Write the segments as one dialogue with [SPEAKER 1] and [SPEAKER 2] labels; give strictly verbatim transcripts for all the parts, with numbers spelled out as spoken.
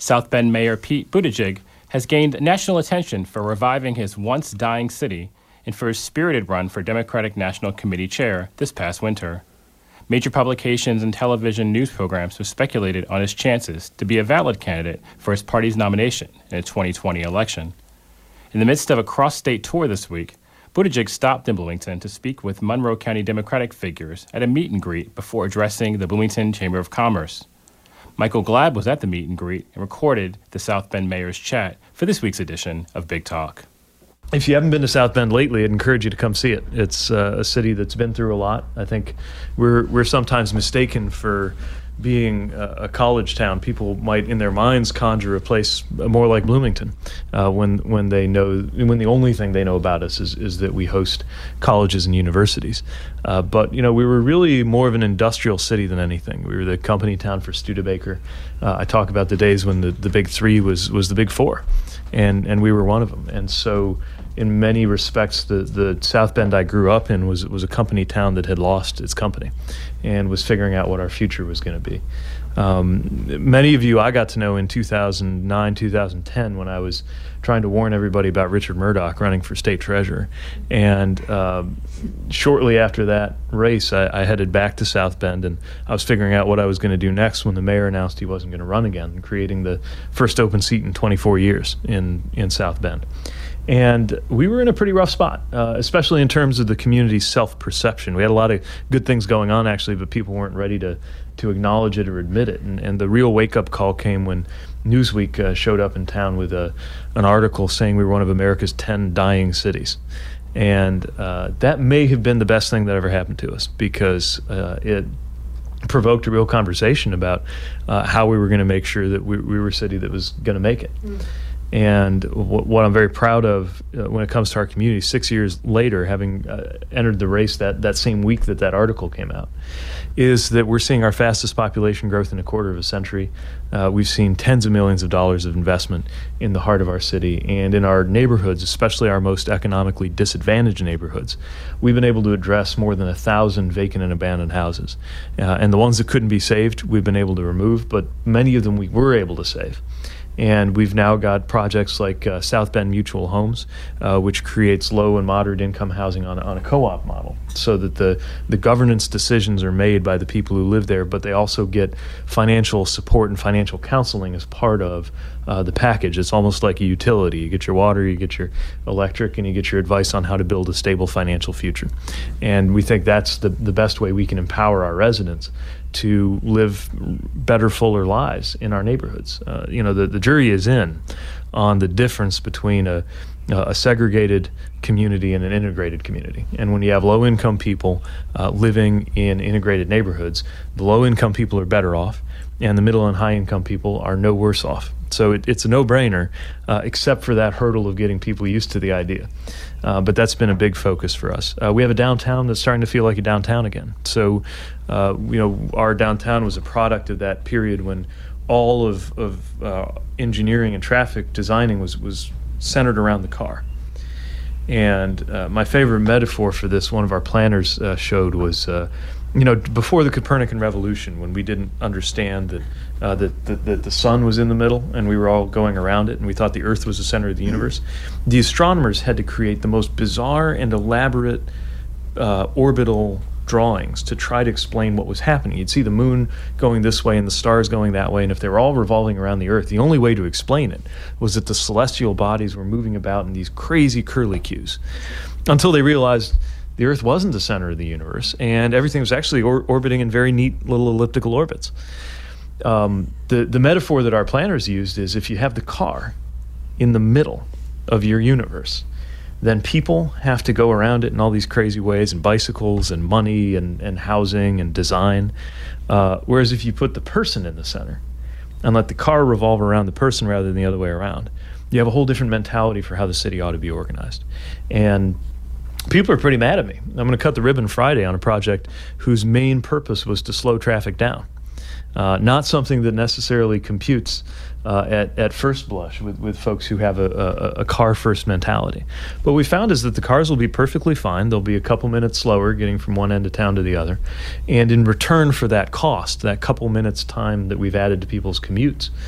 [SPEAKER 1] South Bend Mayor Pete Buttigieg has gained national attention for reviving his once dying city and for his spirited run for Democratic National Committee chair this past winter. Major publications and television news programs have speculated on his chances to be a valid candidate for his party's nomination in the twenty twenty election. In the midst of a cross-state tour this week, Buttigieg stopped in Bloomington to speak with Monroe County Democratic figures at a meet and greet before addressing the Bloomington Chamber of Commerce. Michael Glab was at the meet and greet and recorded the South Bend mayor's chat for this week's edition of Big Talk.
[SPEAKER 2] If you haven't been to South Bend lately, I'd encourage you to come see it. It's uh, a city that's been through a lot. I think we're we're sometimes mistaken for being a, a college town. People might, in their minds, conjure a place more like Bloomington uh, when when they know when the only thing they know about us is, is that we host colleges and universities. Uh, but you know, we were really more of an industrial city than anything. We were the company town for Studebaker. Uh, I talk about the days when the, the big three was was the big four, and and we were one of them. And so, in many respects, the, the South Bend I grew up in was was a company town that had lost its company and was figuring out what our future was going to be. Um, many of you I got to know in two thousand nine, two thousand ten when I was trying to warn everybody about Richard Murdoch running for state treasurer. And uh, shortly after that race, I, I headed back to South Bend, and I was figuring out what I was going to do next when the mayor announced he wasn't going to run again, creating the first open seat in twenty-four years in, in South Bend. And we were in a pretty rough spot, uh, especially in terms of the community's self-perception. We had a lot of good things going on, actually, but people weren't ready to, to acknowledge it or admit it. And, and the real wake-up call came when Newsweek uh, showed up in town with a, an article saying we were one of America's ten dying cities. And uh, that may have been the best thing that ever happened to us, because uh, it provoked a real conversation about uh, how we were going to make sure that we, we were a city that was going to make it. Mm. And w- what I'm very proud of uh, when it comes to our community, six years later, having uh, entered the race that, that same week that that article came out, is that we're seeing our fastest population growth in a quarter of a century. Uh, we've seen tens of millions of dollars of investment in the heart of our city and in our neighborhoods, especially our most economically disadvantaged neighborhoods. We've been able to address more than a thousand vacant and abandoned houses. Uh, and the ones that couldn't be saved, we've been able to remove, but many of them we were able to save. And we've now got projects like uh, South Bend Mutual Homes, uh, which creates low and moderate income housing on, on a co-op model, so that the, the governance decisions are made by the people who live there, but they also get financial support and financial counseling as part of uh, the package. It's almost like a utility. You get your water, you get your electric, and you get your advice on how to build a stable financial future. And we think that's the, the best way we can empower our residents to live better, fuller lives in our neighborhoods. Uh, you know, the, the jury is in on the difference between a, a segregated community and an integrated community. And when you have low-income people uh, living in integrated neighborhoods, the low-income people are better off, and the middle and high-income people are no worse off. So it, it's a no-brainer, uh, except for that hurdle of getting people used to the idea. Uh, but that's been a big focus for us. Uh, we have a downtown that's starting to feel like a downtown again. So, uh, you know, our downtown was a product of that period when all of, of uh, engineering and traffic designing was, was centered around the car. And uh, my favorite metaphor for this, one of our planners uh, showed, was, uh, you know, before the Copernican revolution, when we didn't understand that, uh, that, that, that the sun was in the middle and we were all going around it, and we thought the earth was the center of the universe, the astronomers had to create the most bizarre and elaborate uh, orbital drawings to try to explain what was happening. You'd see the moon going this way and the stars going that way, and if they were all revolving around the earth, the only way to explain it was that the celestial bodies were moving about in these crazy curlicues, until they realized the earth wasn't the center of the universe and everything was actually or- orbiting in very neat little elliptical orbits. Um, the, the metaphor that our planners used is, if you have the car in the middle of your universe, then people have to go around it in all these crazy ways, and bicycles and money and, and housing and design. Uh, whereas if you put the person in the center and let the car revolve around the person rather than the other way around, you have a whole different mentality for how the city ought to be organized. And people are pretty mad at me. I'm going to cut the ribbon Friday on a project whose main purpose was to slow traffic down. Uh, not something that necessarily computes uh, at, at first blush with, with folks who have a, a, a car-first mentality. What we found is that the cars will be perfectly fine. They'll be a couple minutes slower getting from one end of town to the other. And in return for that cost, that couple minutes time that we've added to people's commutes,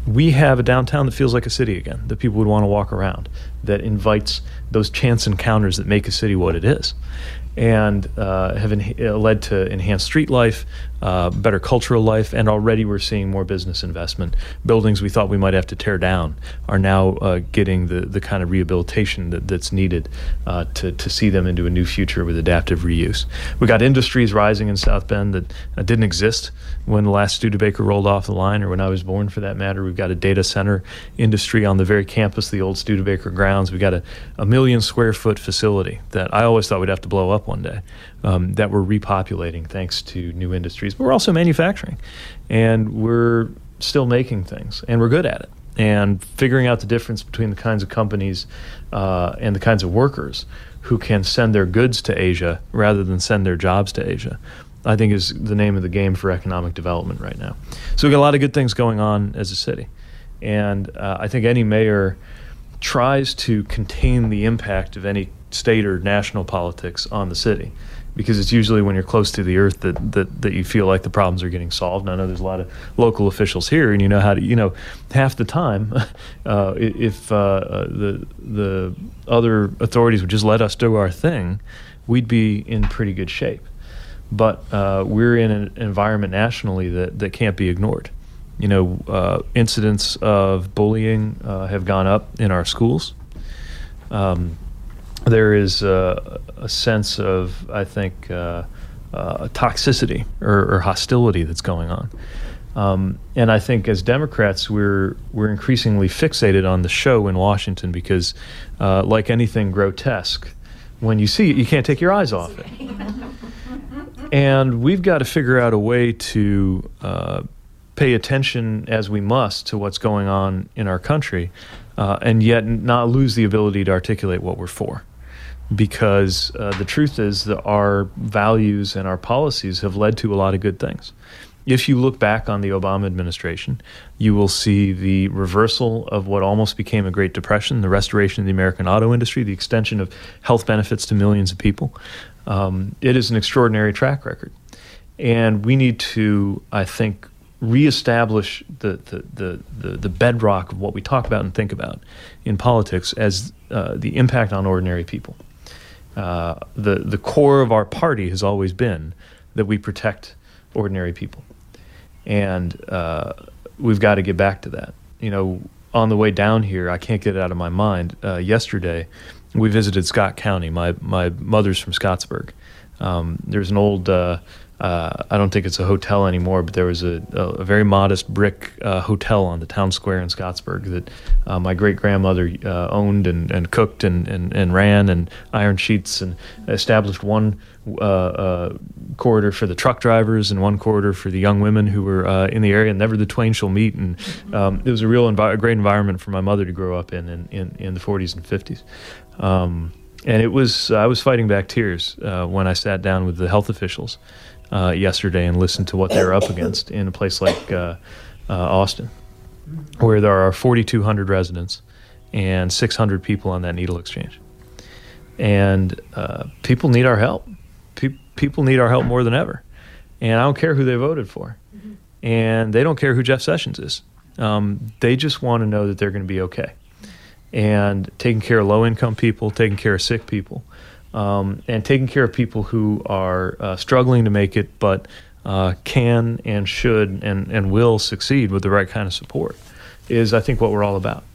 [SPEAKER 2] we have a downtown that feels like a city again, that people would want to walk around, that invites those chance encounters that make a city what it is, and uh, have en- led to enhanced street life, uh, better cultural life, and already we're seeing more business investment. Buildings we thought we might have to tear down are now uh, getting the, the kind of rehabilitation that, that's needed uh, to, to see them into a new future with adaptive reuse. We got industries rising in South Bend that uh, didn't exist when the last Studebaker rolled off the line, or when I was born for that matter. We've got a data center industry on the very campus, the old Studebaker grounds. We've got a, a million square foot facility that I always thought we'd have to blow up one day, um, that we're repopulating thanks to new industries. But we're also manufacturing, and we're still making things, and we're good at it. And figuring out the difference between the kinds of companies uh, and the kinds of workers who can send their goods to Asia rather than send their jobs to Asia, I think is the name of the game for economic development right now. So we've got a lot of good things going on as a city. And uh, I think any mayor tries to contain the impact of any state or national politics on the city, because it's usually when you're close to the earth that, that, that you feel like the problems are getting solved. And I know there's a lot of local officials here, and you know how to, you know, half the time, uh, if uh, the, the other authorities would just let us do our thing, we'd be in pretty good shape. But uh, we're in an environment nationally that, that can't be ignored. You know, uh, incidents of bullying uh, have gone up in our schools. Um, there is uh, a sense of, I think, uh, uh, toxicity or, or hostility that's going on. Um, and I think as Democrats, we're we're increasingly fixated on the show in Washington because, uh, like anything grotesque, when you see it, you can't take your eyes off it. And we've got to figure out a way to uh, pay attention as we must to what's going on in our country, uh, and yet not lose the ability to articulate what we're for. Because uh, the truth is that our values and our policies have led to a lot of good things. If you look back on the Obama administration, you will see the reversal of what almost became a Great Depression, the restoration of the American auto industry, the extension of health benefits to millions of people. Um, it is an extraordinary track record. And we need to, I think, reestablish the, the, the, the, the bedrock of what we talk about and think about in politics as uh, the impact on ordinary people. Uh, the, the core of our party has always been that we protect ordinary people. And uh, we've got to get back to that. You know, on the way down here, I can't get it out of my mind. Uh, yesterday, we visited Scott County. My my mother's from Scottsburg. Um, there's an old, uh, uh, I don't think it's a hotel anymore, but there was a, a, a very modest brick uh, hotel on the town square in Scottsburg that uh, my great-grandmother uh, owned and, and cooked and, and, and ran, and iron sheets, and established one uh, uh, corridor for the truck drivers and one corridor for the young women who were uh, in the area, and never the twain shall meet. And um, it was a real envi- a great environment for my mother to grow up in in, in, in the forties and fifties. Um, and it was, I was fighting back tears uh, when I sat down with the health officials uh, yesterday and listened to what they were up against in a place like uh, uh, Austin, where there are forty-two hundred residents and six hundred people on that needle exchange. And uh, people need our help. Pe- people need our help more than ever. And I don't care who they voted for. Mm-hmm. And they don't care who Jeff Sessions is. Um, they just want to know that they're going to be okay. And taking care of low-income people, taking care of sick people, um, and taking care of people who are uh, struggling to make it but uh, can and should and, and will succeed with the right kind of support is, I think, what we're all about.